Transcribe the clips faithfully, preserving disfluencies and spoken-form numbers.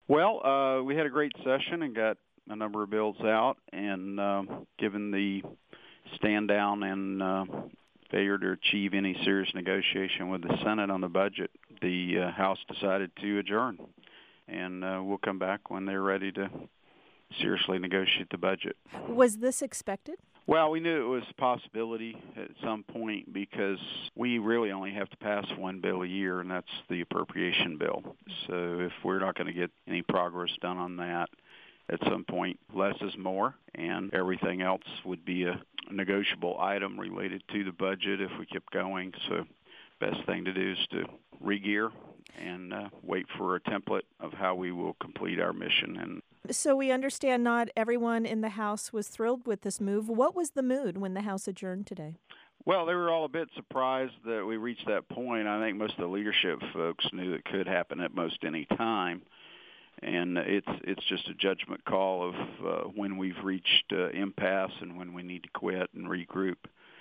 Well, uh, we had a great session and got a number of bills out, and uh, given the stand down and uh, failure to achieve any serious negotiation with the Senate on the budget, the uh, House decided to adjourn, and uh, we'll come back when they're ready to seriously negotiate the budget. Was this expected? Well, we knew it was a possibility at some point because we really only have to pass one bill a year, and that's the appropriation bill. So if we're not going to get any progress done on that, at some point less is more, and everything else would be a negotiable item related to the budget if we kept going. So best thing to do is to re-gear and uh, wait for a template of how we will complete our mission. And So we understand not everyone in the House was thrilled with this move. What was the mood when the House adjourned today? Well, they were all a bit surprised that we reached that point. I think most of the leadership folks knew it could happen at most any time, and it's it's just a judgment call of uh, when we've reached uh, impasse and when we need to quit and regroup.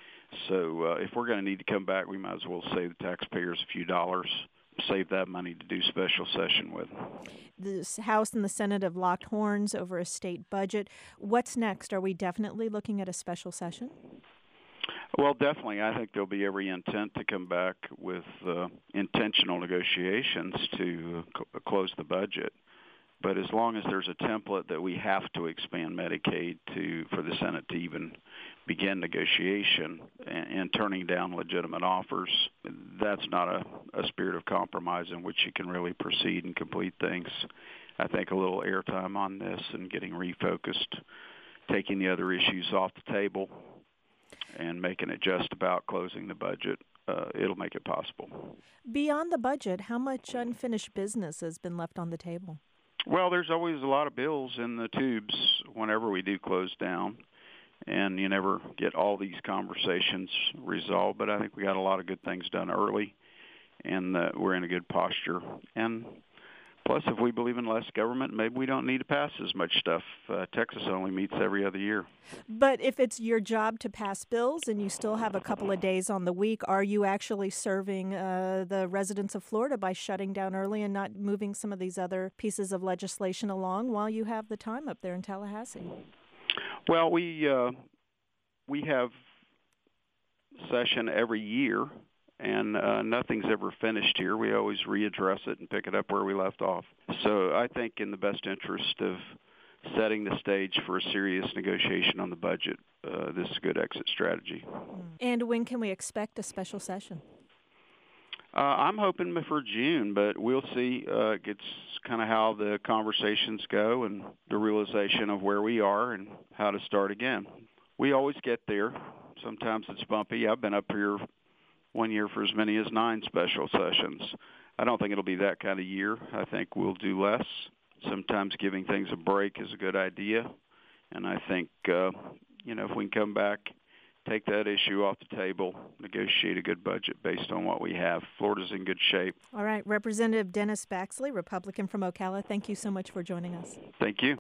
So uh, if we're going to need to come back, we might as well save the taxpayers a few dollars, save that money to do special session with. The House and the Senate have locked horns over a state budget. What's next? Are we definitely looking at a special session? Well, definitely. I think there'll be every intent to come back with uh, intentional negotiations to uh, cl- close the budget. But as long as there's a template that we have to expand Medicaid to for the Senate to even begin negotiation and, and turning down legitimate offers, that's not a, a spirit of compromise in which you can really proceed and complete things. I think a little airtime on this and getting refocused, taking the other issues off the table, and making it just about closing the budget, uh, it'll make it possible. Beyond the budget, how much unfinished business has been left on the table? Well, there's always a lot of bills in the tubes whenever we do close down, and you never get all these conversations resolved, but I think we got a lot of good things done early, and uh, we're in a good posture. And plus, if we believe in less government, maybe we don't need to pass as much stuff. Uh, Texas only meets every other year. But if it's your job to pass bills and you still have a couple of days on the week, are you actually serving uh, the residents of Florida by shutting down early and not moving some of these other pieces of legislation along while you have the time up there in Tallahassee? Well, we uh, we have session every year, and uh, nothing's ever finished here. We always readdress it and pick it up where we left off. So I think in the best interest of setting the stage for a serious negotiation on the budget, uh, this is a good exit strategy. And when can we expect a special session? Uh, I'm hoping for June, but we'll see. Uh, it's kind of how the conversations go and the realization of where we are and how to start again. We always get there. Sometimes it's bumpy. I've been up here one year for as many as nine special sessions. I don't think it'll be that kind of year. I think we'll do less. Sometimes giving things a break is a good idea. And I think, uh, you know, if we can come back, take that issue off the table, negotiate a good budget based on what we have, Florida's in good shape. All right. Representative Dennis Baxley, Republican from Ocala, thank you so much for joining us. Thank you.